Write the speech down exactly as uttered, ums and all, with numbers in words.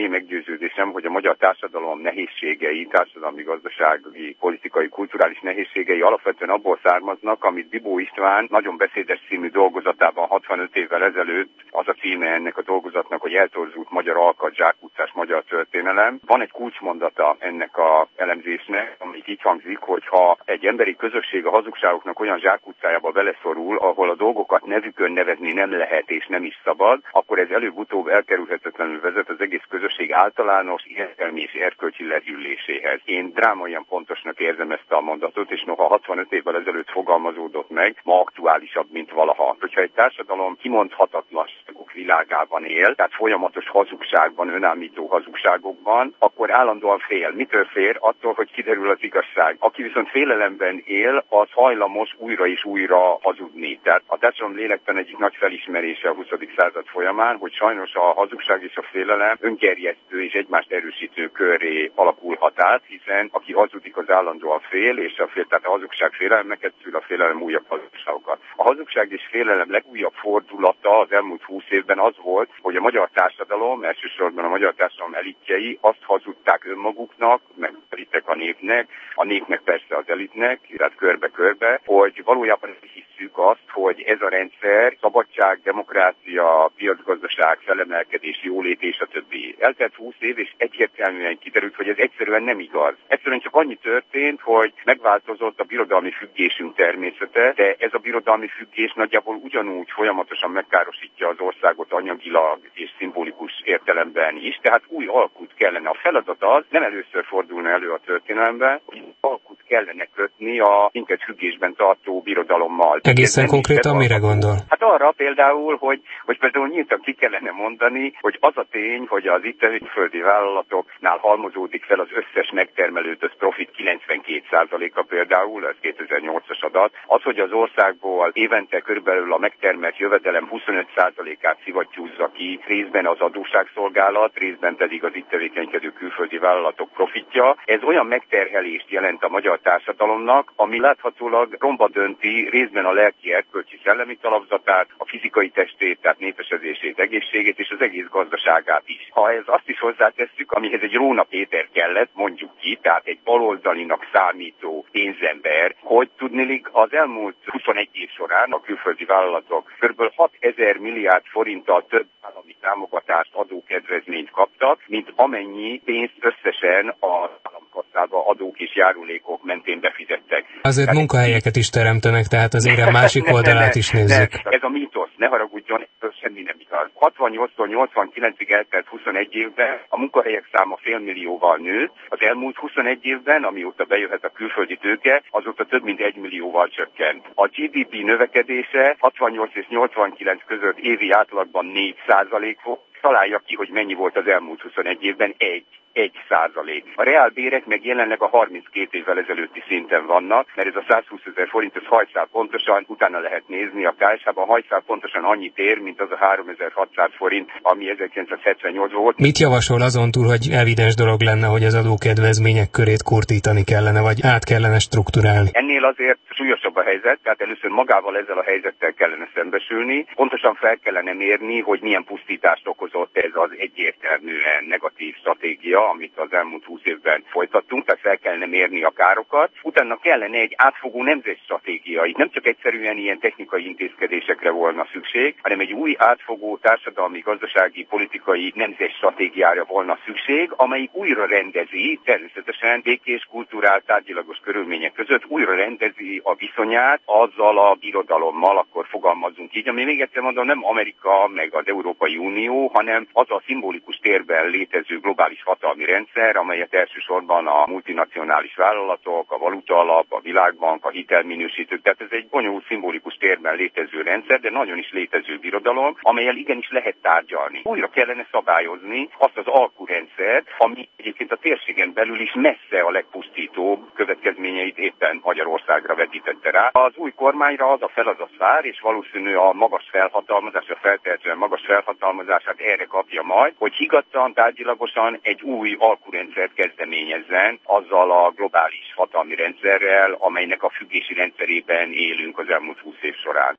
meggyőződésem, hogy a magyar társadalom nehézségei, társadalmi, gazdasági, politikai, kulturális nehézségei alapvetően abból származnak, amit Bibó István nagyon beszédes című dolgozatában hatvanöt évvel ezelőtt, az a címe ennek a dolgozatnak, hogy eltorzult magyar alkat, zsákutcás magyar történelem. Van egy kulcsmondata ennek a elemzésnek, ami így hangzik, hogy ha egy emberi közösség a hazugságoknak olyan zsákutcájába beleszorul, ahol a dolgokat nevükön nevezni nem lehet és nem is szabad, akkor ez előbb-utóbb elkerülhetetlenül vezet az egész közösség általános érzelmi és erkölcsi lehűléséhez. Én drámaian pontosnak érzem ezt a mondatot, és noha hatvanöt évvel ezelőtt fogalmazódott meg, ma aktuálisabb, mint valaha. Hogyha egy társadalom kimondhatatlanságok világában él, tehát folyamatos hazugságban, önállító hazugságokban, akkor állandóan fél. Mitől fél? Attól, hogy kiderül az igazság. Aki viszont félelemben él, az hajlamos újra és újra hazudni. Tehát a társadalom lélektan egyik nagy felismerése a huszadik század folyamán, hogy sajnos a hazugság és a félelem öngerjesztő és egymást erősítő körré alakulhat át, hiszen aki hazudik, az állandóan fél, és a fél, tehát a hazugság félelemeket szül, a félelem újabb hazugságokat. A hazugság és félelem legújabb fordulata az elmúlt húsz évben az volt, hogy a magyar társadalom, elsősorban a magyar társadalom elitjei azt hazudták önmaguknak, meg elitek a népnek, a népnek persze az elitnek, tehát körbe-körbe, hogy valójában hisszük azt, hogy ez a rendszer szabadság, demokrácia, piacgazdaság, felemelkedés, jólét és a többi. Eltelt húsz év, és egyértelműen kiderült, hogy ez egyszerűen nem igaz. Egyszerűen csak annyi történt, hogy megváltozott a birodalmi függésünk természete, de ez a birodalmi függés nagyjából ugyanúgy folyamatosan megkárosítja az országot anyagilag és szimbolikus értelemben is, tehát új alkut kellene. A feladat az, nem először fordulna elő a történelemben, hogy alkut kellene kötni a minket függésben tartó birodalommal. Egészen konkrétan mire gondol? Hát arra például, hogy, hogy például nyíltan ki kellene mondani, hogy az a tény, hogy az itt földi vállalatoknál halmozódik fel az összes megtermelődött profit kilencvenkét százaléka például, ez kétezer-nyolcas adat, az, hogy az országból évente körülbelül a megtermelt jövedelem huszonöt százalékát szivattyúzza ki, részben az adósságszolgálat, részben pedig az itt tevékenykedő külföldi vállalatok profitja. Ez olyan megterhelést jelent a magyar társadalomnak, ami láthatólag romba dönti részben a lelki, erkölcsi, szellemi talapzatát, a fizikai testét, tehát népesedését, egészségét és az egész gazdaságát is. Ha ez azt is hozzátesszük, amihez egy Róna Péter kellett, mondjuk ki, tehát egy baloldalinak számító pénzember, hogy tudniillik az elmúlt huszonegy év során a külföldi vállalatok kb. hatezer milliárd forinttal több állami támogatást, adókedvezményt kaptak, mint amennyi pénzt összesen az államkasszába adók és járulékok mentén befizettek. Azért tehát munkahelyeket is teremtenek, tehát az érem másik ne, oldalát ne, is nézzük. Ne, ez a mítosz, ne haragudjon, ez semmi nem igaz. hatvannyolctól nyolcvankilencig eltelt huszonegy évben a munkahelyek száma félmillióval nőtt, az elmúlt huszonegy évben, amióta bejöhet a külföldi tőke, azóta több mint egy millióval csökkent. A gé dé pé növekedése hatvannyolc és nyolcvankilenc között évi átlagban négy százalék volt. Találja ki, hogy mennyi volt az elmúlt huszonegy évben, egy. egy százalék. A reálbérek meg jelenleg a harminckét évvel ezelőtti szinten vannak, mert ez a százhúszezer forint, ez hajszál pontosan, utána lehet nézni a ká es há-ban, hajszál pontosan annyit ér, mint az a háromezer-hatszáz forint, ami ezerkilencszázhetvennyolcban volt. Mit javasol azon túl, hogy evidens dolog lenne, hogy az adókedvezmények körét kurtítani kellene, vagy át kellene strukturálni? Ennél azért súlyosabb a helyzet, tehát először magával ezzel a helyzettel kellene szembesülni, pontosan fel kellene mérni, hogy milyen pusztítást okozott ez az egyértelműen negatív stratégia, amit az elmúlt húsz évben folytattunk, tehát fel kellene mérni a károkat. Utána kellene egy átfogó nemzetstratégia. Itt nem csak egyszerűen ilyen technikai intézkedésekre volna szükség, hanem egy új átfogó társadalmi, gazdasági, politikai nemzetstratégiára volna szükség, amelyik újra rendezi, természetesen békés, kulturált, tárgyilagos körülmények között újra rendezi a viszonyát azzal a birodalommal, akkor fogalmazunk így, ami még egyszer mondom, nem Amerika meg az Európai Unió, hanem az a szimbolikus térben létező globális hatalmi rendszer, amelyet elsősorban a multinacionális vállalatok, a valutaalap, a világbank, a hitelminősítők, tehát ez egy bonyolult szimbolikus térben létező rendszer, de nagyon is létező birodalom, amellyel igenis lehet tárgyalni. Újra kellene szabályozni azt az alkurendszert, ami egyébként a térségen belül is messze a legpusztítóbb következményeit éppen Magyarországra vetítette rá. Az új kormányra az a feladat vár, és valószínű a magas felhatalmazás, a feltehetően magas felhatalmazását erre kapja majd, hogy higgadtan, tárgyilagosan egy új alkurendszert kezdeményezzen azzal a globális hatalmi rendszerrel, amelynek a függési rendszerében élünk az elmúlt húsz év során.